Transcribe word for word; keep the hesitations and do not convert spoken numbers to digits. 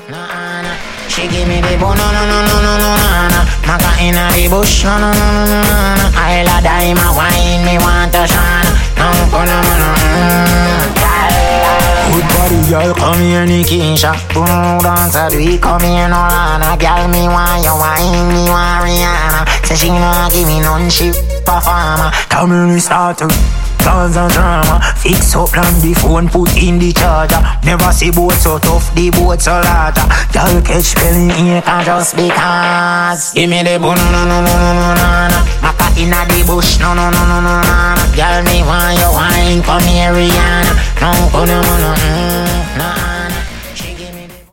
nah, nah. She give me the bone, no, no, no, no, no, no, no. Maka inna the bush, no, no, no, no, no, no. I'll a dime a wine, me want a shine. No, no, no, no, no. Good body, girl, come here, Nikisha. Boom, dance a do it, come here, no Lana. Girl, me want you wine, me want Rihanna. Say she nah give me none, she performer. Come here, we start to dance and drama. Fix up on the phone, put in the charger. Never see boat so tough, the boat so larger. Girl, catch belly here, can just because. Give me the bone, no, no, no, no, no, no, no. Maka inna the bush, no, no, no, no, no, no. Girl, me want you wine, come here, Rihanna. No, no, no, no, no, no.